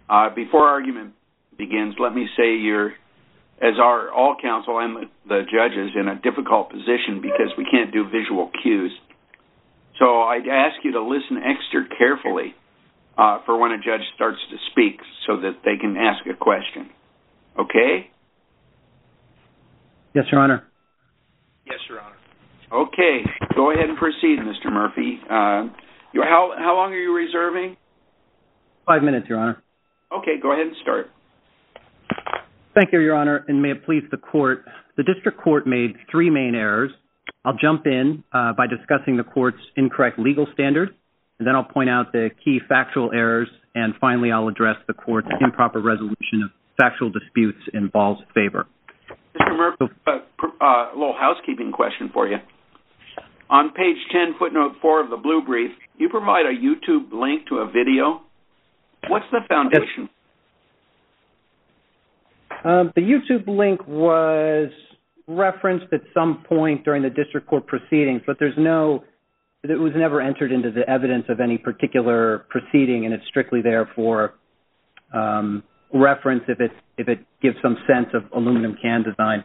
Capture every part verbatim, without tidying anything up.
Uh, before argument begins, let me say you're, as our all counsel and the, the judges, in a difficult position because we can't do visual cues. So I'd ask you to listen extra carefully uh, for when a judge starts to speak so that they can ask a question. Okay? Yes, Your Honor. Yes, Your Honor. Okay. Go ahead and proceed, Mister Murphy. Uh, you, how, how long are you reserving? Five minutes, Your Honor. Okay, go ahead and start. Thank you, Your Honor, and may it please the Court. The District Court made three main errors. I'll jump in uh, by discussing the Court's incorrect legal standard, and then I'll point out the key factual errors, and finally I'll address the Court's improper resolution of factual disputes in Ball's favor. Mister Murphy, a uh, uh, little housekeeping question for you. On page ten, footnote four of the blue brief, you provide a YouTube link to a video. What's the foundation? Uh, the YouTube link was referenced at some point during the District Court proceedings, but there's no, it was never entered into the evidence of any particular proceeding, and it's strictly there for um, reference if it, if it gives some sense of aluminum can design.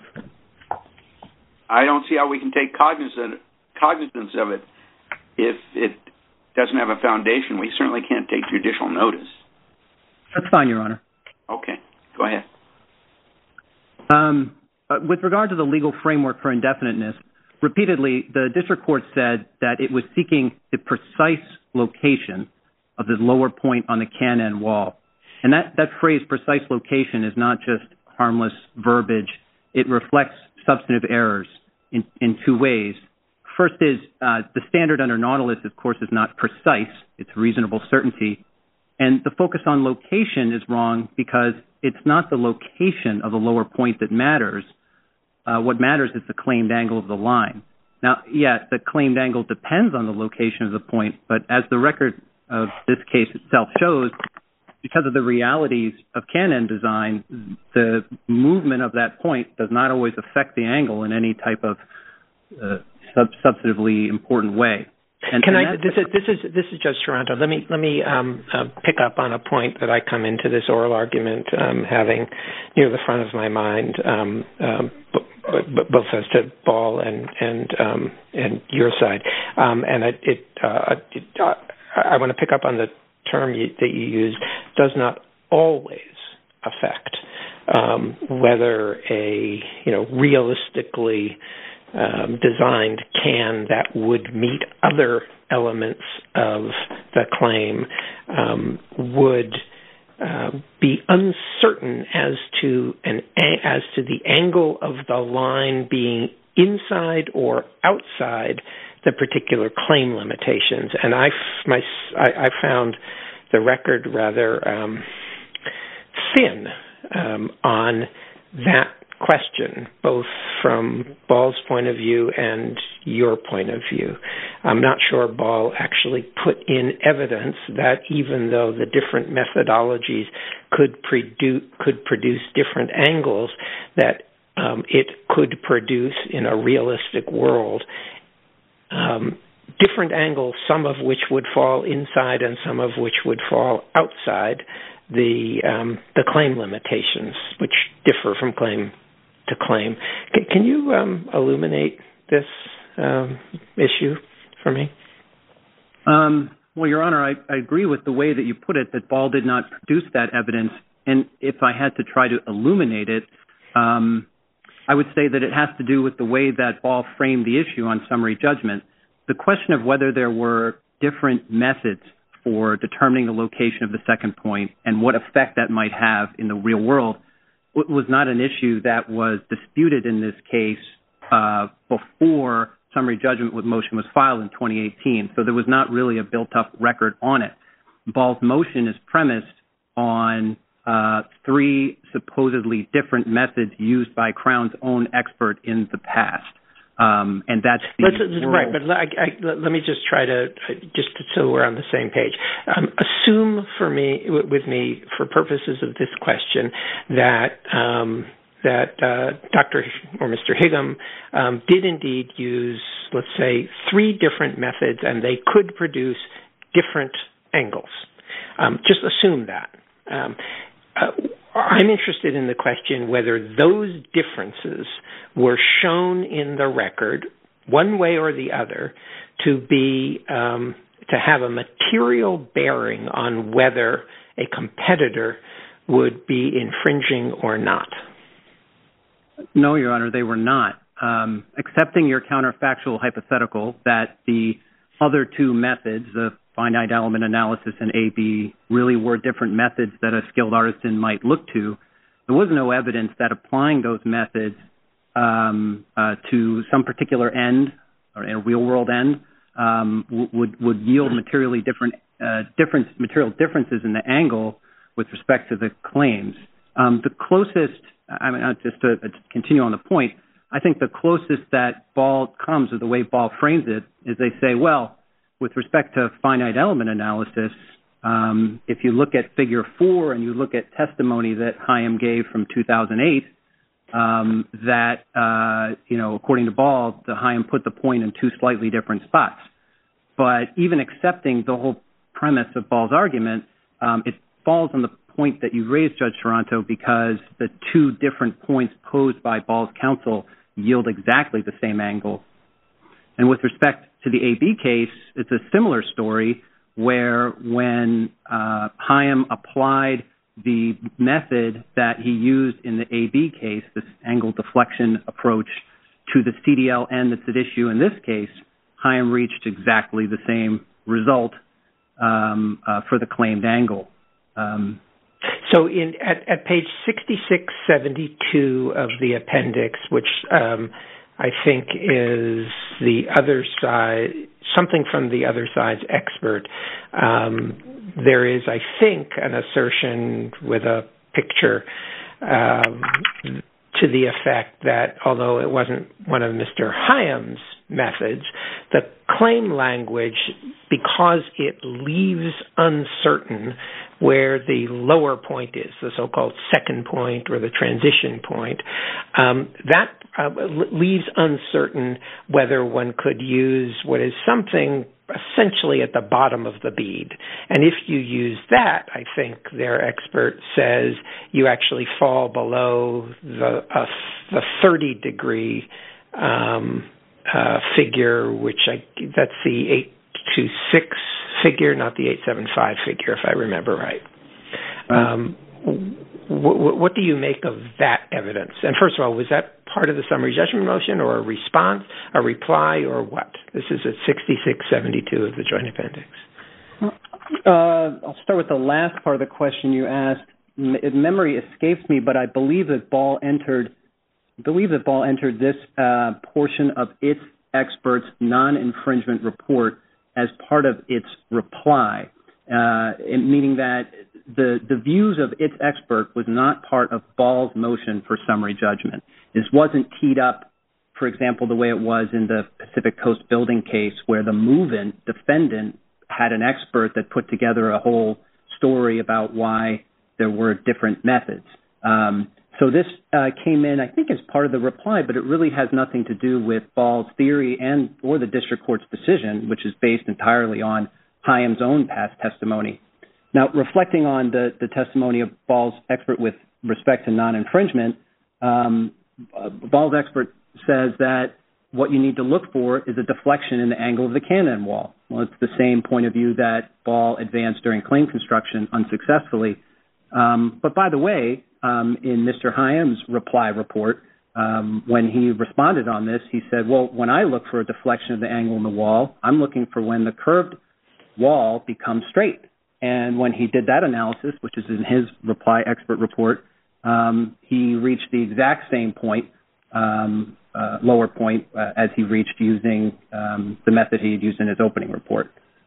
I don't see how we can take cognizance, cognizance of it if it doesn't have a foundation. We certainly can't take judicial notice. That's fine, Your Honor. Okay, go ahead. Um, uh, with regard to the legal framework for indefiniteness, repeatedly the District Court said that it was seeking the precise location of the lower point on the can end wall. And that, that phrase, precise location, is not just harmless verbiage. It reflects substantive errors in, in two ways. First is uh, the standard under Nautilus, of course, is not precise. It's reasonable certainty. And the focus on location is wrong because it's not the location of the lower point that matters. Uh, what matters is the claimed angle of the line. Now, yes, the claimed angle depends on the location of the point, but as the record of this case itself shows, because of the realities of can end design, the movement of that point does not always affect the angle in any type of uh, sub- substantively important way. And, Can and I? This is this is this is Judge Taranto. Let me let me um, uh, pick up on a point that I come into this oral argument um, having near the front of my mind, um, um, b- b- both as to Ball and and um, and your side. Um, and it, it, uh, it uh, I want to pick up on the term you, that you used. Does not always affect um, whether a you know realistically Um, designed can that would meet other elements of the claim um, would uh, be uncertain as to an as to the angle of the line being inside or outside the particular claim limitations. And I my I, I found the record rather um, thin um, on that question, both from Ball's point of view and your point of view. I'm not sure Ball actually put in evidence that even though the different methodologies could produce could produce different angles, that um, it could produce in a realistic world um, different angles, some of which would fall inside and some of which would fall outside the um, the claim limitations, which differ from claim to claim. Can, can you um, illuminate this um, issue for me? Um, well, Your Honor, I, I agree with the way that you put it, that Ball did not produce that evidence. And if I had to try to illuminate it, um, I would say that it has to do with the way that Ball framed the issue on summary judgment. The question of whether there were different methods for determining the location of the second point and what effect that might have in the real world was not an issue that was disputed in this case uh, before summary judgment with motion was filed in twenty eighteen. So there was not really a built-up record on it. Ball's motion is premised on uh, three supposedly different methods used by Crown's own expert in the past. Um, and that's the Let's, right, but I, I, let me just try to, just so we're on the same page. Um, assume for me, with me, for purposes of this question, that um, that uh, Doctor or Mister Higham um, did indeed use, let's say, three different methods, and they could produce different angles. Um, just assume that. Um, uh, I'm interested in the question whether those differences were shown in the record, one way or the other, to be um, to have a material bearing on whether a competitor would be infringing or not. No, Your Honor, they were not. Um, accepting your counterfactual hypothetical that the other two methods, the finite element analysis and A B, really were different methods that a skilled artisan might look to, there was no evidence that applying those methods um, uh, to some particular end, or a real-world end, um, would would yield materially different uh, difference, material differences in the angle with respect to the claims. Um, the closest, I mean, just to, to continue on the point, I think the closest that Ball comes, or the way Ball frames it, is they say, well, with respect to finite element analysis, um, if you look at Figure four and you look at testimony that Hayam gave from two thousand eight, um, that, uh, you know, according to Ball, the Hayam put the point in two slightly different spots. But even accepting the whole premise of Ball's argument, um, it falls on the point that you raised, Judge Toronto, because the two different points posed by Ball's counsel yield exactly the same angle. And with respect to the A B case, it's a similar story where when uh, Hayam applied the method that he used in the A B case, this angle deflection approach, to the C D L end that's at issue in this case, Hayam reached exactly the same result um, uh, for the claimed angle. Um, So in at, at page sixty-six seventy-two of the appendix, which um, I think is the other side, something from the other side's expert, um, there is, I think, an assertion with a picture um, to the effect that although it wasn't one of Mister Hayam's methods, the claim language, because it leaves uncertain where the lower point is, the so-called second point or the transition point, um, that uh, leaves uncertain whether one could use what is something essentially at the bottom of the bead. And if you use that, I think their expert says you actually fall below the uh, the thirty degree um, uh, figure, which I, that's the eight two six figure, not the eight seven five figure, if I remember right. Um, w- what do you make of that evidence? And first of all, was that part of the summary judgment motion or a response, a reply, or what? This is at sixty-six seventy-two of the joint appendix. Uh, I'll start with the last part of the question you asked. M- memory escapes me, but I believe that Ball entered, I believe that Ball entered this uh, portion of its expert's non-infringement report as part of its reply, uh, meaning that the, the views of its expert was not part of Ball's motion for summary judgment. This wasn't teed up, for example, the way it was in the Pacific Coast Building case where the move-in defendant had an expert that put together a whole story about why there were different methods. Um, so this uh, came in, I think, as part of the reply, but it really has nothing to do with Ball's theory and or the district court's decision, which is based entirely on Hayam's own past testimony. Now, reflecting on the, the testimony of Ball's expert with respect to non-infringement, um, uh, Ball's expert says that what you need to look for is a deflection in the angle of the cannon wall. Well, it's the same point of view that Ball advanced during claim construction unsuccessfully. Um, but by the way, um, in Mister Hayam's reply report, um, when he responded on this, he said, well, when I look for a deflection of the angle in the wall, I'm looking for when the curved wall becomes straight. And when he did that analysis, which is in his reply expert report, um, he reached the exact same point, um, uh, lower point, uh, as he reached using um, the method he had used in his opening report.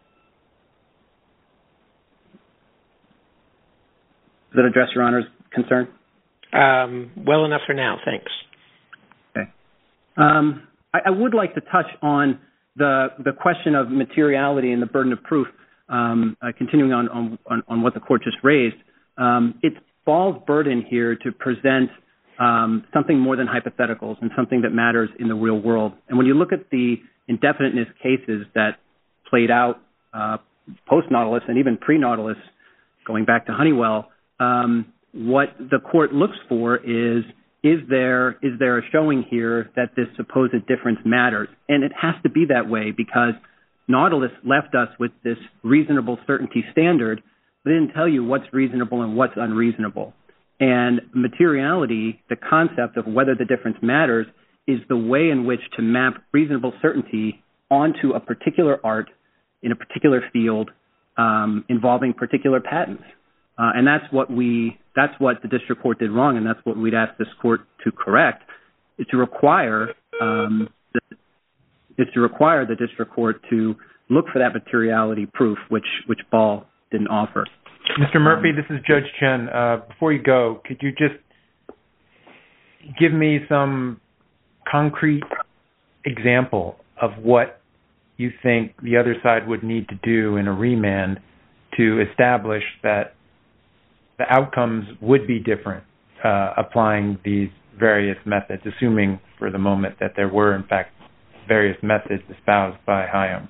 Does that address Your Honor's concern? Um, well enough for now, thanks. Okay. Um, I, I would like to touch on the the question of materiality and the burden of proof. Um, uh, continuing on, on, on, on what the court just raised, um, it's Ball's burden here to present um, something more than hypotheticals and something that matters in the real world. And when you look at the indefiniteness cases that played out uh, post-Nautilus and even pre-Nautilus, going back to Honeywell, um, what the court looks for is, is there is there a showing here that this supposed difference matters? And it has to be that way because Nautilus left us with this reasonable certainty standard, but didn't tell you what's reasonable and what's unreasonable. And materiality, the concept of whether the difference matters, is the way in which to map reasonable certainty onto a particular art in a particular field um, involving particular patents. Uh, and that's what we that's what the district court did wrong, and that's what we'd ask this court to correct, is to require um, the, is to require the district court to look for that materiality proof, which which Ball didn't offer. Mister Murphy, um, this is Judge Chen. Uh, before you go, could you just give me some concrete example of what you think the other side would need to do in a remand to establish that the outcomes would be different uh, applying these various methods, assuming for the moment that there were, in fact, various methods espoused by Hayam?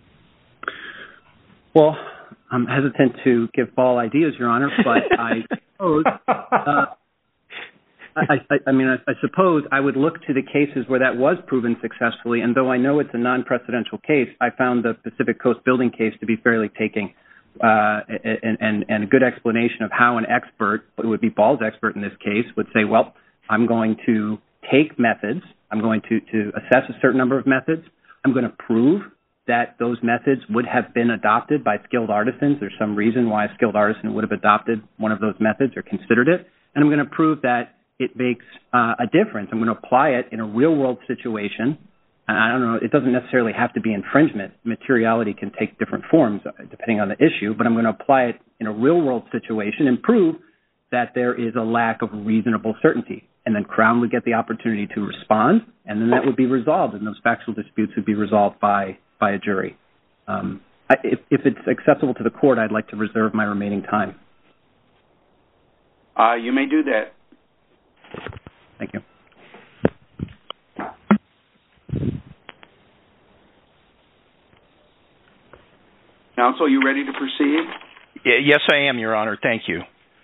Well, I'm hesitant to give Ball ideas, Your Honor, but I suppose, uh, I, I, I mean, I, I suppose I would look to the cases where that was proven successfully, and though I know it's a non-precedential case, I found the Pacific Coast Building case to be fairly taking. Uh, and, and, and a good explanation of how an expert, it would be Ball's expert in this case, would say, well, I'm going to take methods, I'm going to, to assess a certain number of methods, I'm going to prove that those methods would have been adopted by skilled artisans. There's some reason why a skilled artisan would have adopted one of those methods or considered it, and I'm going to prove that it makes uh, a difference. I'm going to apply it in a real-world situation. I don't know, it doesn't necessarily have to be infringement. Materiality can take different forms depending on the issue, but I'm going to apply it in a real-world situation and prove that there is a lack of reasonable certainty. And then Crown would get the opportunity to respond, and then that would be resolved, and those factual disputes would be resolved by, by a jury. Um, I, if, if it's acceptable to the court, I'd like to reserve my remaining time. Uh, you may do that. Thank you. Counsel, you ready to proceed? Yes, I am, Your Honor. Thank you.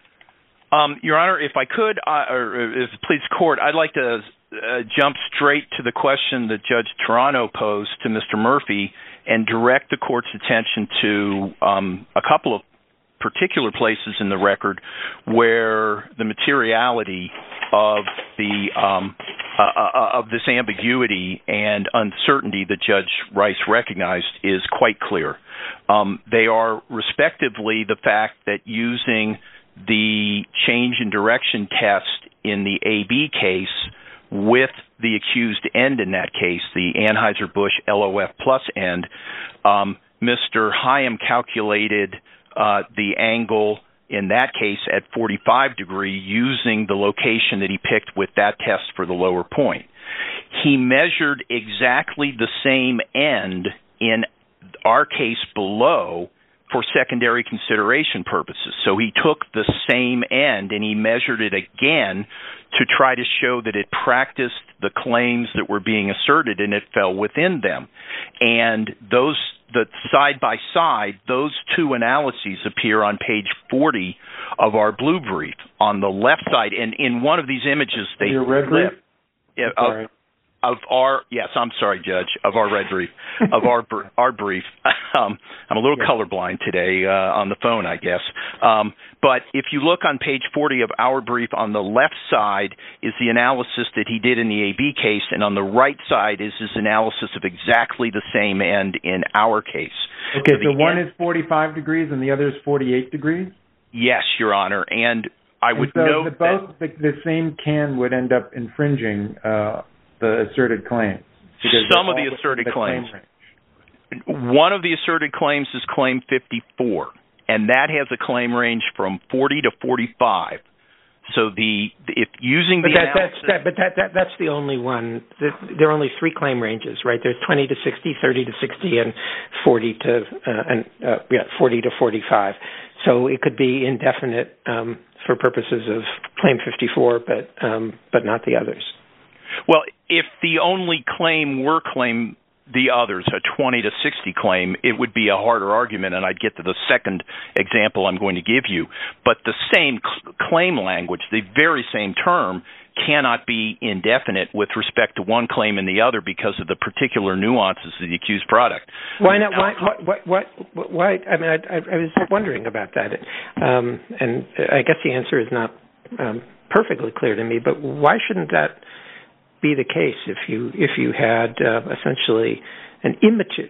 Um, Your Honor, if I could, uh, or if please court, I'd like to uh, jump straight to the question that Judge Toronto posed to Mister Murphy and direct the court's attention to um, a couple of particular places in the record where the materiality of the um, uh, of this ambiguity and uncertainty that Judge Rice recognized is quite clear. Um, they are respectively the fact that using the change in direction test in the A B case with the accused end in that case, the Anheuser-Busch L O F plus end, um, Mister Hayam calculated uh, the angle in that case at forty-five degree using the location that he picked with that test for the lower point. He measured exactly the same end in our case below for secondary consideration purposes. So he took the same end and he measured it again to try to show that it practiced the claims that were being asserted and it fell within them. And those, the side by side, those two analyses appear on page forty of our blue brief on the left side. And in one of these images, they Your red brief? Yeah, uh, Of our yes, I'm sorry, Judge. Of our red brief, of our our brief. Um, I'm a little yes. colorblind today uh, on the phone, I guess. Um, but if you look on page forty of our brief, on the left side is the analysis that he did in the A B case, and on the right side is his analysis of exactly the same end in our case. Okay, so, so one end, is forty-five degrees and the other is forty-eight degrees. Yes, Your Honor, and I would and so note the, both that the, the same can would end up infringing. Uh, The asserted claims. Some of the asserted the claims. Claim One of the asserted claims is claim fifty-four, and that has a claim range from forty to forty-five. So the if using but the that, analysis, that's, that, but that, that that's the only one. There are only three claim ranges, right? There's twenty to sixty, thirty to sixty, and forty to uh, and uh, yeah, forty to forty-five. So it could be indefinite um, for purposes of claim fifty-four, but um, but not the others. Well, if the only claim were claim the others, a twenty to sixty claim, it would be a harder argument, and I'd get to the second example I'm going to give you. But the same cl- claim language, the very same term, cannot be indefinite with respect to one claim and the other because of the particular nuances of the accused product. Why not? Why? Why? Why? why I mean, I, I was wondering about that, um, and I guess the answer is not um, perfectly clear to me. But why shouldn't that be the case if you if you had uh, essentially an immaterial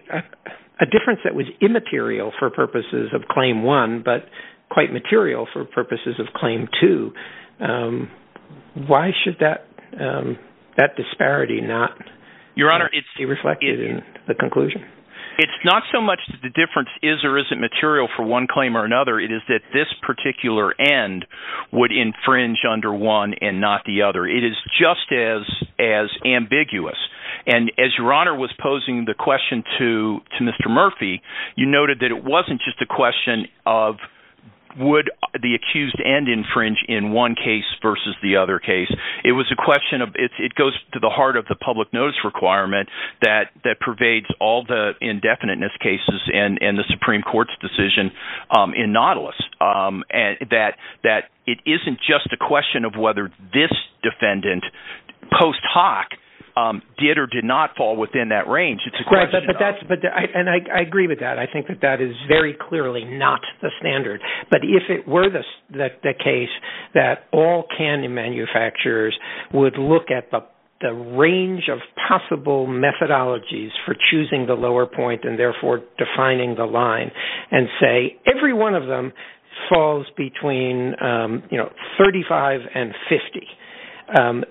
a difference that was immaterial for purposes of claim one, but quite material for purposes of claim two? Um, why should that um, that disparity not, Your Honor, uh, it's, be reflected it, in the conclusion? It's not so much that the difference is or isn't material for one claim or another. It is that this particular end would infringe under one and not the other. It is just as as ambiguous. And as Your Honor was posing the question to, to Mister Murphy, you noted that it wasn't just a question of would the accused end infringe in one case versus the other case. It was a question of, it, it goes to the heart of the public notice requirement that, that pervades all the indefiniteness cases and, and the Supreme Court's decision um, in Nautilus, um, and that, that it isn't just a question of whether this defendant post hoc Um, did or did not fall within that range. It's a right, question but, but that's but I, and I, I agree with that. I think that that is very clearly not the standard. But if it were the the, the case that all candy manufacturers would look at the the range of possible methodologies for choosing the lower point and therefore defining the line, and say every one of them falls between um, you know thirty-five and fifty. Um,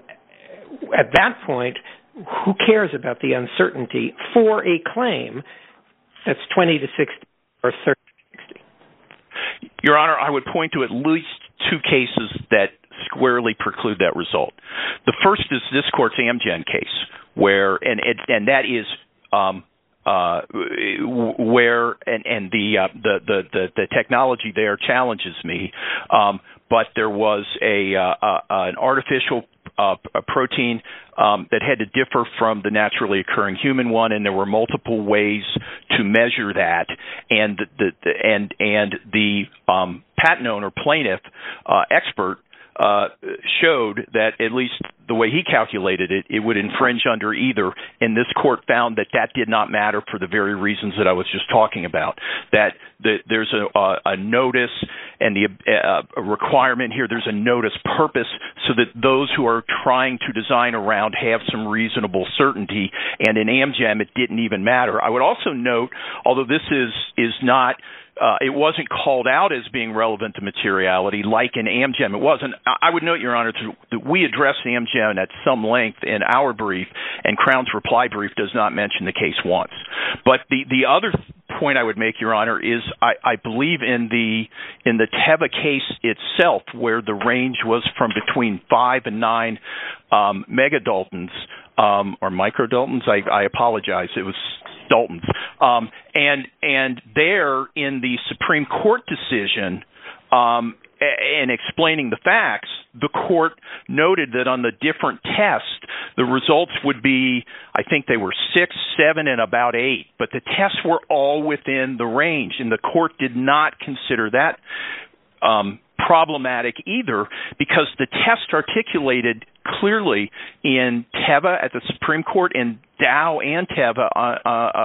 At that point, who cares about the uncertainty for a claim that's twenty to sixty or thirty to sixty? Your Honor, I would point to at least two cases that squarely preclude that result. The first is this court's Amgen case, where and and, and that is um, uh, where and and the, uh, the the the the technology there challenges me, um, but there was a uh, uh, an artificial Uh, a protein um, that had to differ from the naturally occurring human one, and there were multiple ways to measure that. And the, the and and the um, patent owner, plaintiff, uh, expert uh, showed that at least the way he calculated it, it would infringe under either. And this court found that that did not matter for the very reasons that I was just talking about. That the, there's a, a, a notice and the uh, a requirement here. There's a notice purpose so that those who are trying to design around have some reasonable certainty. And in Amgen, it didn't even matter. I would also note, although this is is not Uh, it wasn't called out as being relevant to materiality like in Amgen. It wasn't. I would note, Your Honor, that we addressed Amgen at some length in our brief, and Crown's reply brief does not mention the case once. But the, the other point I would make, Your Honor, is I, I believe in the in the Teva case itself, where the range was from between five and nine um, megadaltons um, or microdaltons. I, I apologize. It was Daltons. Um, and and there in the Supreme Court decision, um, in explaining the facts, the court noted that on the different tests, the results would be, I think they were six, seven, and about eight. But the tests were all within the range, and the court did not consider that um, problematic either, because the test articulated clearly in Teva at the Supreme Court and Dow and Teva uh,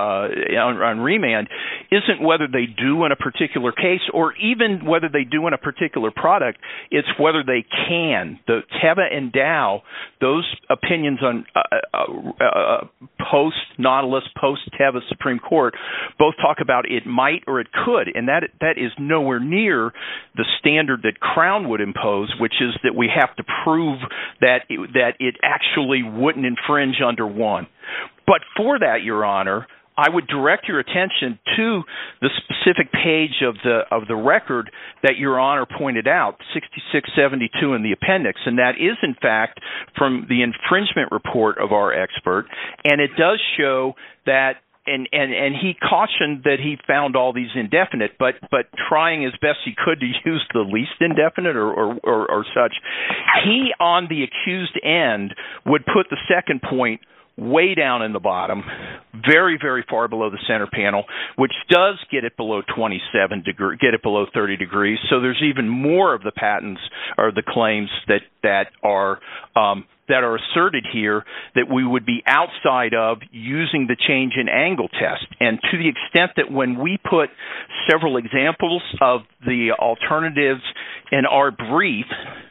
uh, on, on remand isn't whether they do in a particular case or even whether they do in a particular product. It's whether they can. The Teva and Dow, those opinions on uh, uh, uh, post-Nautilus, post-Teva Supreme Court, both talk about it might or it could, and that that is nowhere near the standard that Crown would impose, which is that we have to prove that it, that it actually wouldn't infringe under one. But for that, Your Honor, I would direct your attention to the specific page of the of the record that Your Honor pointed out, sixty-six seventy-two in the appendix, and that is, in fact, from the infringement report of our expert, and it does show that. And, and and he cautioned that he found all these indefinite, but but trying as best he could to use the least indefinite or or, or, or such. He, on the accused end, would put the second point way down in the bottom, very, very far below the center panel, which does get it below twenty-seven degree, get it below thirty degrees. So there's even more of the patents or the claims that that are um, that are asserted here that we would be outside of using the change in angle test. And to the extent that when we put several examples of the alternatives in our brief,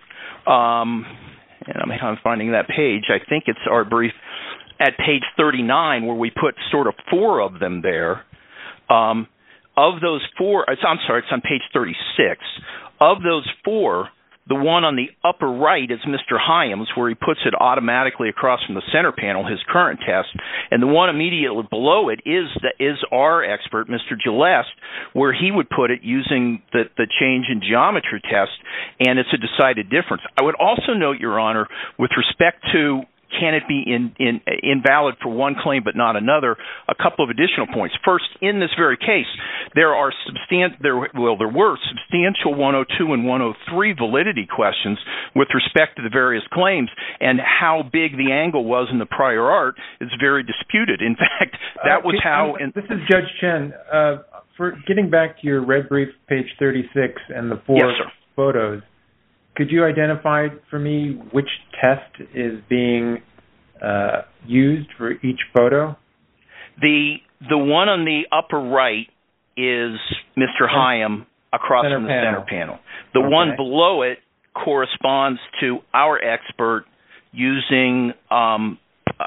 um, and I'm, I'm finding that page, I think it's our brief at page thirty-nine, where we put sort of four of them there. Um, of those four, it's, I'm sorry, it's on page thirty-six. Of those four, the one on the upper right is Mister Hyams, where he puts it automatically across from the center panel, his current test. And the one immediately below it is the, is our expert, Mister Gilleste, where he would put it using the, the change in geometry test, and it's a decided difference. I would also note, Your Honor, with respect to can it be in, in, invalid for one claim but not another, a couple of additional points. First, in this very case, there are substan- there well there were substantial one oh two and one oh three validity questions with respect to the various claims, and how big the angle was in the prior art is very disputed. In fact, that was uh, how... In- this is Judge Chen. Uh, for getting back to your red brief, page thirty-six, and the four yes, sir. photos, could you identify for me which test is being uh, used for each photo? The the one on the upper right is Mister Hyam across center from the panel. center panel. The okay. one below it corresponds to our expert using, um, uh,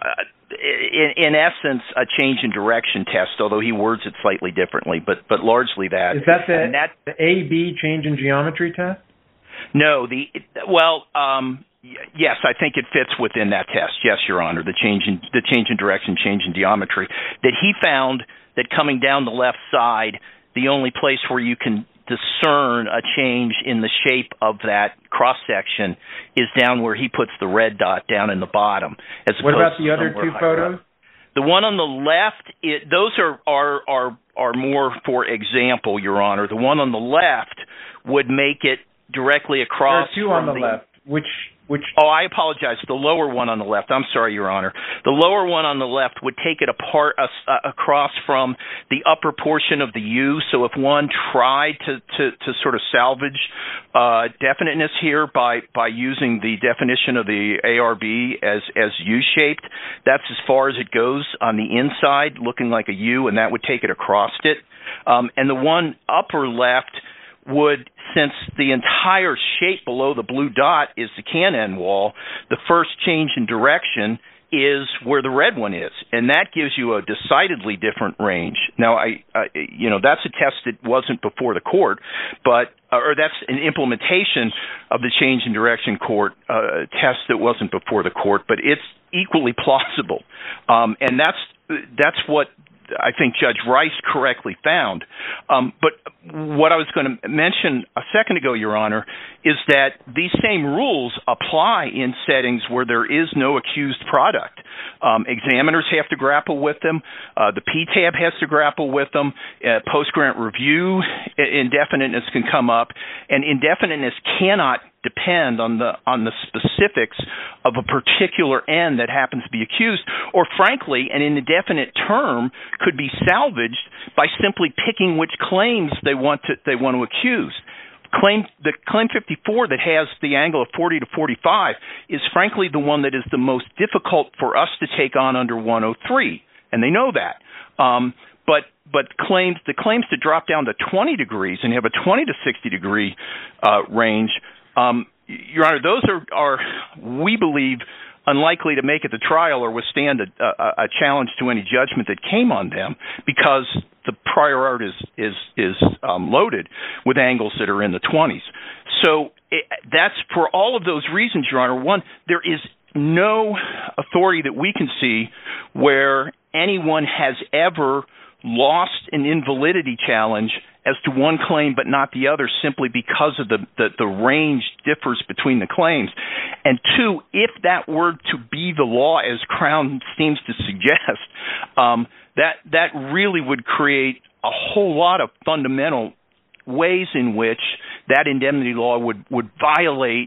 in, in essence, a change in direction test, although he words it slightly differently, but but largely that. Is that the, that, the A B change in geometry test? No, the well, um, yes, I think it fits within that test. Yes, Your Honor, the change in the change in direction, change in geometry. That he found that coming down the left side, the only place where you can discern a change in the shape of that cross section is down where he puts the red dot down in the bottom. As what about the other two photos? Up. The one on the left, it, those are, are are are more for example, Your Honor. The one on the left would make it directly across. There are two on the, the left. Which which? Oh, I apologize. The lower one on the left. I'm sorry, Your Honor. The lower one on the left would take it apart uh, uh, across from the upper portion of the U. So if one tried to to, to sort of salvage uh, definiteness here by by using the definition of the A R B as as U-shaped, that's as far as it goes on the inside, looking like a U, and that would take it across it. Um, and the one upper left would, since the entire shape below the blue dot is the can-end wall, the first change in direction is where the red one is, and that gives you a decidedly different range. Now, I, I you know, that's a test that wasn't before the court, but or that's an implementation of the change in direction court uh, test that wasn't before the court, but it's equally plausible, um, and that's that's what I think Judge Rice correctly found. Um, but what I was going to mention a second ago, Your Honor, is that these same rules apply in settings where there is no accused product. Um, examiners have to grapple with them. Uh, the P TAB has to grapple with them. Uh, post-grant review indefiniteness can come up, and indefiniteness cannot depend on the on the specifics of a particular end that happens to be accused, or frankly, an indefinite term could be salvaged by simply picking which claims they want to they want to accuse. Claim the claim fifty-four that has the angle of forty to forty-five is frankly the one that is the most difficult for us to take on under one oh three, and they know that. Um, but but claims the claims to drop down to twenty degrees and have a twenty to sixty degree uh, range. Um, Your Honor, those are, are, we believe, unlikely to make it to trial or withstand a, a, a challenge to any judgment that came on them because the prior art is is is um, loaded with angles that are in the twenties. So it, that's for all of those reasons, Your Honor. One, there is no authority that we can see where anyone has ever lost an invalidity challenge as to one claim but not the other simply because of the, the, the range differs between the claims. And two, if that were to be the law as Crown seems to suggest, um, that that really would create a whole lot of fundamental ways in which that indemnity law would, would violate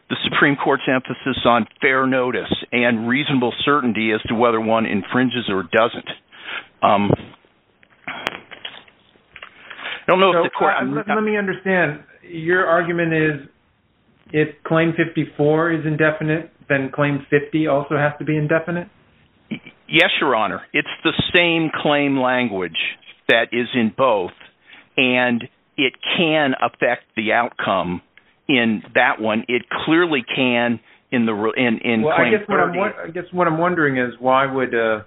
the Supreme Court's emphasis on fair notice and reasonable certainty as to whether one infringes or doesn't. Um, I don't know so, if the court... Uh, let, let me understand. Your argument is if Claim fifty-four is indefinite, then Claim fifty also has to be indefinite? Yes, Your Honor. It's the same claim language that is in both, and it can affect the outcome in that one. It clearly can in the in, in well, Claim I guess what I'm I guess what I'm wondering is why would uh,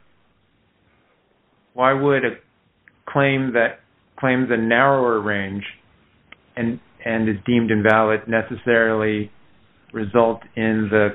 why would a claim that claims a narrower range and and is deemed invalid necessarily result in the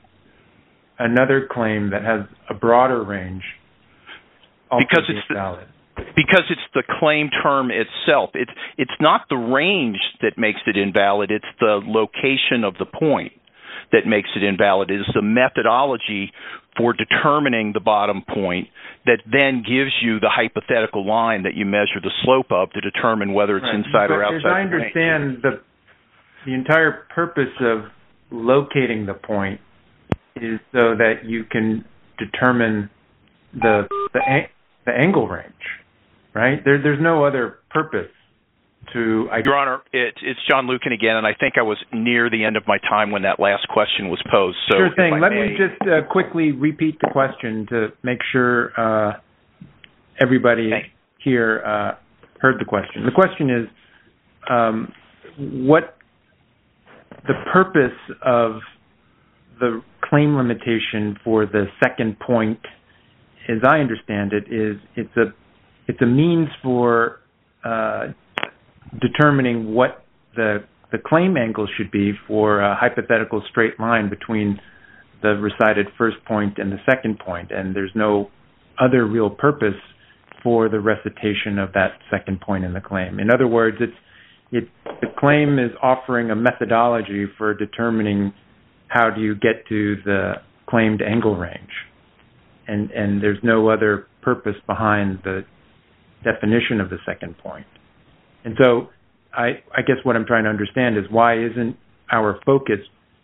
another claim that has a broader range also because being it's invalid? The, because it's the claim term itself. It's it's not the range that makes it invalid. It's the location of the point that makes it invalid. It is the methodology for determining the bottom point that then gives you the hypothetical line that you measure the slope of to determine whether it's right. inside but or outside as I the range. understand, the the entire purpose of locating the point is so that you can determine the the, the angle range, right? There, there's no other purpose to... Your Honor, it, it's John Lucan again, and I think I was near the end of my time when that last question was posed. So sure thing. Let may... me just uh, quickly repeat the question to make sure uh, everybody okay. here uh, heard the question. The question is, um, what the purpose of the claim limitation for the second point, as I understand it, is it's a it's a means for uh, determining what the the claim angle should be for a hypothetical straight line between the recited first point and the second point, and there's no other real purpose for the recitation of that second point in the claim. In other words, it's it the claim is offering a methodology for determining how do you get to the claimed angle range, and and there's no other purpose behind the definition of the second point. And so I, I guess what I'm trying to understand is why isn't our focus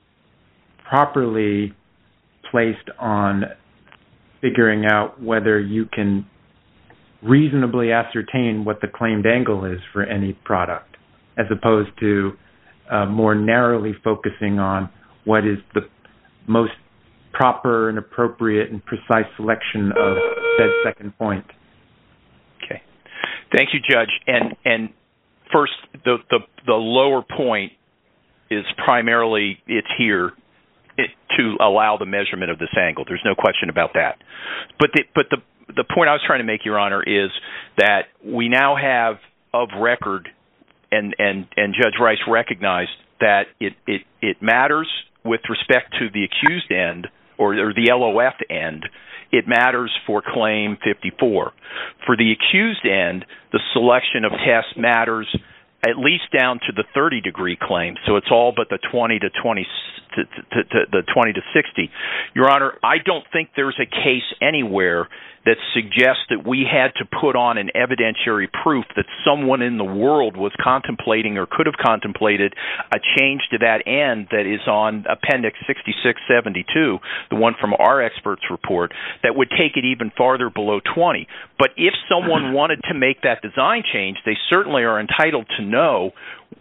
properly placed on figuring out whether you can reasonably ascertain what the claimed angle is for any product, as opposed to uh, more narrowly focusing on what is the most proper and appropriate and precise selection of said second point. Okay. Thank you, Judge. And and first, the, the, the lower point is primarily, it's here it, to allow the measurement of this angle. There's no question about that. But the, but the, the point I was trying to make, Your Honor, is that we now have of record, and, and, and Judge Rice recognized that it, it, it matters with respect to the accused end, or, or the L O F end. It matters for Claim fifty-four. For the accused end, the selection of tests matters at least down to the thirty degree claim. So it's all but the twenty to twenty to, to, to the twenty to sixty. Your Honor, I don't think there's a case anywhere that suggests that we had to put on an evidentiary proof that someone in the world was contemplating or could have contemplated a change to that end that is on Appendix sixty-six seventy-two, the one from our experts report, that would take it even farther below twenty. But if someone wanted to make that design change, they certainly are entitled to know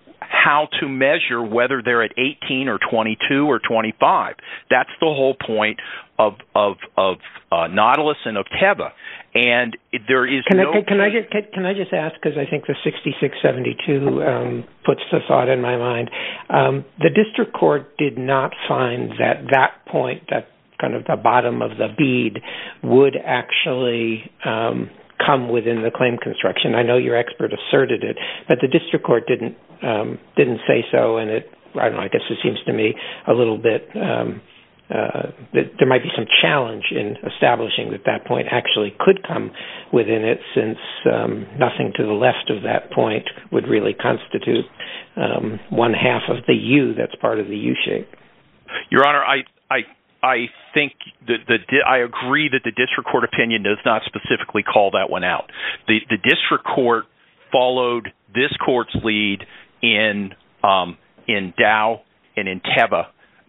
how to measure whether they're at eighteen or twenty-two or twenty-five. That's the whole point of of of uh, Nautilus and of Teva. And there is can no. I, can, I just, can, can I just ask, because I think the sixty-six seventy-two um, puts the thought in my mind. Um, the district court did not find that that point, that kind of the bottom of the bead, would actually um, come within the claim construction. I know your expert asserted it, but the district court didn't um, didn't say so, and it, I don't know, I guess it seems to me a little bit um, uh, that there might be some challenge in establishing that that point actually could come within it, since um, nothing to the left of that point would really constitute um, one half of the U that's part of the U shape. Your Honor, I I I think that the I agree that the district court opinion does not specifically call that one out. The the district court followed this court's lead in um, in Dow and in Teva,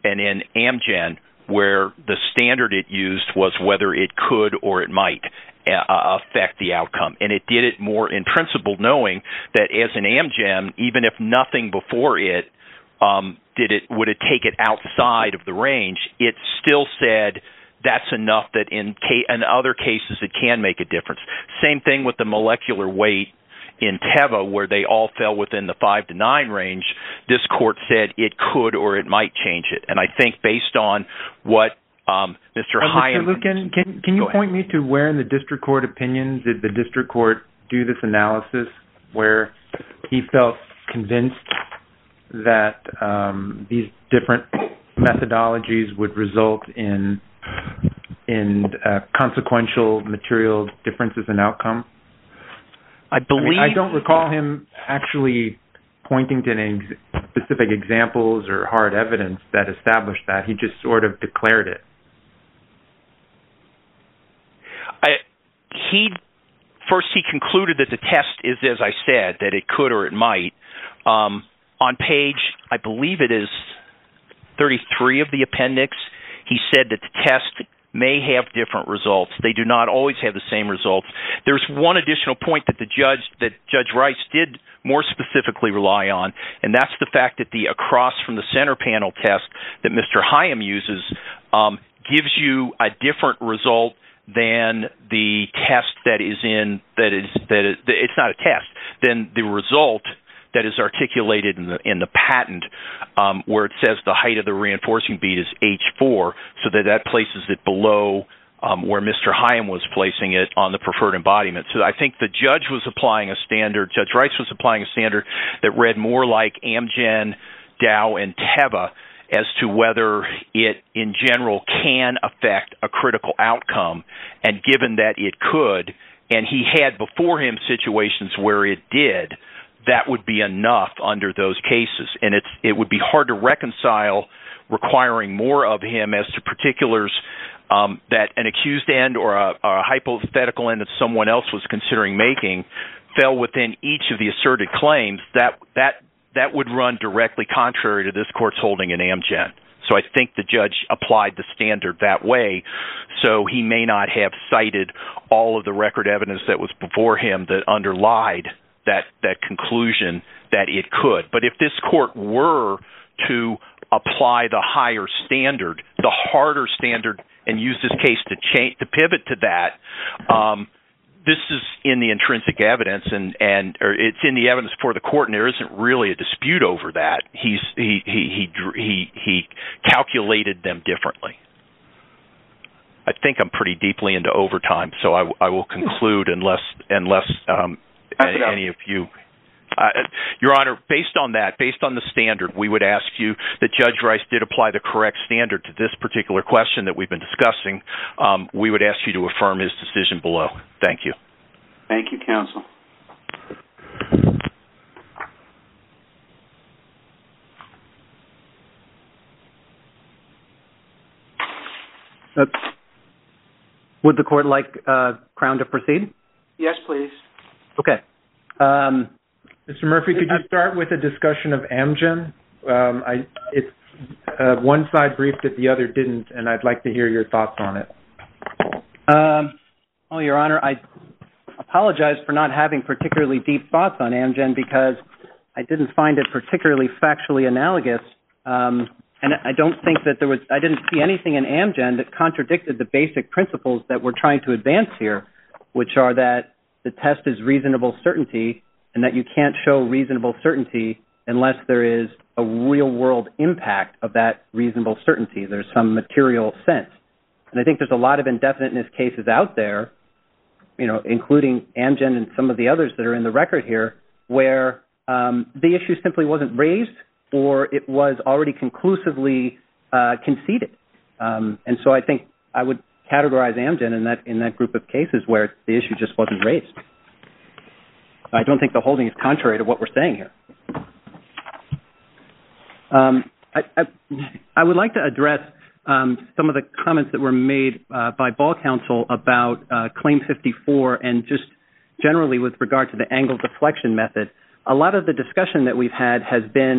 and in Amgen, where the standard it used was whether it could or it might uh, affect the outcome. And it did it more in principle, knowing that as an Amgen, even if nothing before it um, did it, would it take it outside of the range, it still said that's enough that in, ca- in other cases it can make a difference. Same thing with the molecular weight in Teva, where they all fell within the five to nine range. This court said it could or it might change it. And I think based on what um, Mister Uh, Hyam... Mister Lucan, can, can you point me to where in the district court opinions did the district court do this analysis where he felt convinced that um, these different methodologies would result in in uh, consequential material differences in outcome? I believe... I, mean, I don't recall him actually pointing to any ex- specific examples or hard evidence that established that. He just sort of declared it. I, he first, he concluded that the test is, as I said, that it could or it might. Um, on page, I believe it is thirty-three of the appendix, he said that the test may have different results. They do not always have the same results. There's one additional point that the judge, that Judge Rice did more specifically rely on, and that's the fact that the across from the center panel test that Mister Hyam uses um, gives you a different result than the test that is in, that is, that is, it's not a test, than the result that is articulated in the in the patent, um, where it says the height of the reinforcing bead is H four, so that that places it below um, where Mister Hyam was placing it on the preferred embodiment. So I think the judge was applying a standard, Judge Rice was applying a standard that read more like Amgen, Dow, and Teva as to whether it, in general, can affect a critical outcome. And given that it could, and he had before him situations where it did, that would be enough under those cases. And it's it would be hard to reconcile requiring more of him as to particulars um, that an accused end or a, a hypothetical end that someone else was considering making fell within each of the asserted claims. That that that would run directly contrary to this court's holding in Amgen. So I think the judge applied the standard that way. So he may not have cited all of the record evidence that was before him that underlied that that conclusion that it could. But if this court were to apply the higher standard, the harder standard, and use this case to change, to pivot to that, um, this is in the intrinsic evidence, and and or it's in the evidence for the court, and there isn't really a dispute over that. He's he he he he, he calculated them differently. I think I'm pretty deeply into overtime, so I, I will conclude unless unless. Um, Any, any of you, uh, Your Honor, based on that, based on the standard, we would ask you that Judge Rice did apply the correct standard to this particular question that we've been discussing. Um, we would ask you to affirm his decision below. Thank you. Thank you, counsel. Uh, would the court like uh, Crown to proceed? Yes, please. Okay. Um, Mister Murphy, could you start with a discussion of Amgen? Um, I, it's uh, one side briefed it, the other didn't, and I'd like to hear your thoughts on it. Um, well, Your Honor, I apologize for not having particularly deep thoughts on Amgen because I didn't find it particularly factually analogous, um, and I don't think that there was. I didn't see anything in Amgen that contradicted the basic principles that we're trying to advance here, which are that the test is reasonable certainty, and that you can't show reasonable certainty unless there is a real-world impact of that reasonable certainty. There's some material sense. And I think there's a lot of indefiniteness cases out there, you know, including Amgen and some of the others that are in the record here, where um, the issue simply wasn't raised or it was already conclusively uh, conceded. Um, and so I think I would categorize Amgen in that in that group of cases where the issue just wasn't raised. I don't think the holding is contrary to what we're saying here. Um, I, I, I would like to address um, some of the comments that were made uh, by Ball Counsel about uh, Claim fifty-four and just generally with regard to the angle deflection method. A lot of the discussion that we've had has been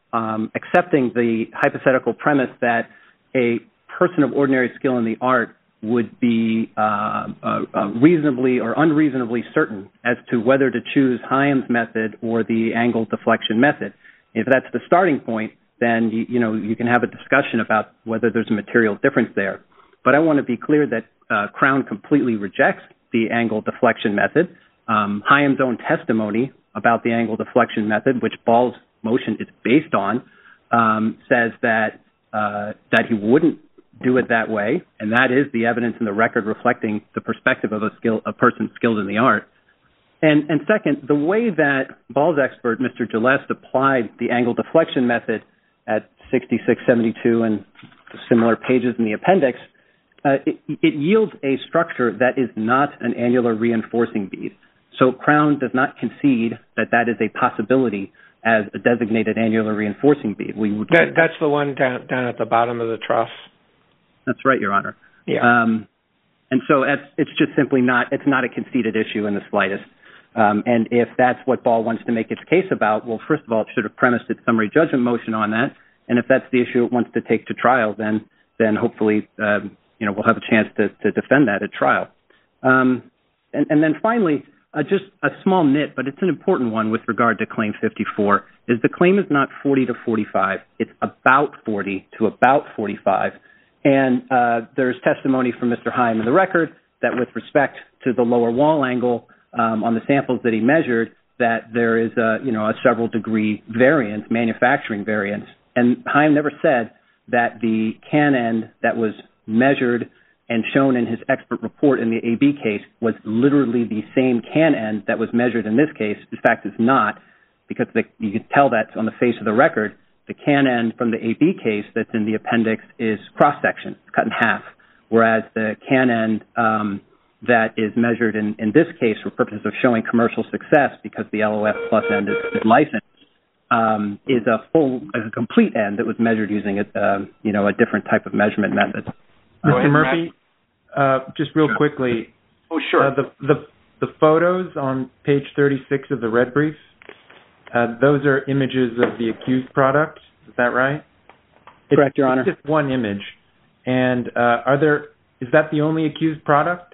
um, accepting the hypothetical premise that a person of ordinary skill in the art would be uh, uh, uh, reasonably or unreasonably certain as to whether to choose Hyam's method or the angle deflection method. If that's the starting point, then you, you know you can have a discussion about whether there's a material difference there. But I want to be clear that uh, Crown completely rejects the angle deflection method. Um, Hyam's own testimony about the angle deflection method, which Ball's motion is based on, um, says that uh, that he wouldn't do it that way, and that is the evidence in the record reflecting the perspective of a skill, a person skilled in the art. And, and second, the way that Ball's expert, Mister Gillespie, applied the angle deflection method at sixty-six seventy-two and similar pages in the appendix, uh, it, it yields a structure that is not an annular reinforcing bead. So Crown does not concede that that is a possibility as a designated annular reinforcing bead. We would that, that's the one down, down at the bottom of the trough. That's right, Your Honor. Yeah. Um, and so it's, it's just simply not, it's not a conceded issue in the slightest. Um, and if that's what Ball wants to make its case about, well, first of all, it should have premised its summary judgment motion on that. And if that's the issue it wants to take to trial, then then hopefully, um, you know, we'll have a chance to, to defend that at trial. Um, and, and then finally, uh, just a small nit, but it's an important one with regard to Claim fifty-four, is the claim is not forty to forty-five. It's about forty to about forty-five. And uh, there's testimony from Mister Hyam in the record that with respect to the lower wall angle um, on the samples that he measured, that there is a, you know, a several degree variance, manufacturing variance. And Hyam never said that the can end that was measured and shown in his expert report in the A B case was literally the same can end that was measured in this case. In fact, it's not, because the, you can tell that on the face of the record. The can end from the A B case that's in the appendix is cross-section, cut in half, whereas the can end um, that is measured in, in this case for purposes of showing commercial success, because the L O F plus end is, is licensed, um, is a full, a complete end that was measured using a, uh, you know, a different type of measurement method. Mister Murphy, uh, just real quickly. Oh, sure. Uh, the, the, the photos on page thirty-six of the red brief, Uh, those are images of the accused product. Is that right? Correct, it's, Your Honor. It's just one image. And uh, are there? Is that the only accused product?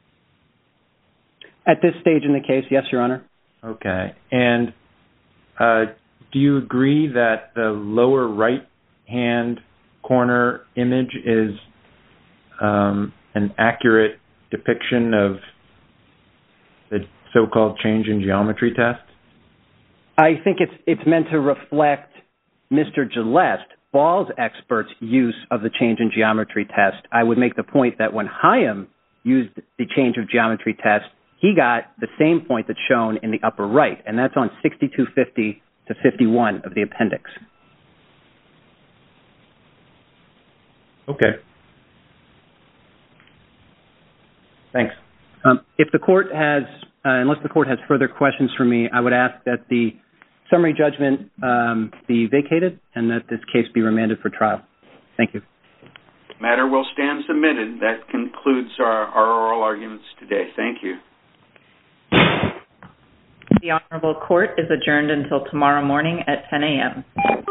At this stage in the case, yes, Your Honor. Okay. And uh, do you agree that the lower right-hand corner image is um, an accurate depiction of the so-called change in geometry test? I think it's it's meant to reflect Mister Gillespie, Ball's expert's use of the change in geometry test. I would make the point that when Hyam used the change of geometry test, he got the same point that's shown in the upper right, and that's on sixty-two fifty to fifty-one of the appendix. Okay. Thanks. Um, if the court has, uh, unless the court has further questions for me, I would ask that the summary judgment um, be vacated and that this case be remanded for trial. Thank you. Matter will stand submitted. That concludes our, our oral arguments today. Thank you. The Honorable Court is adjourned until tomorrow morning at ten a.m.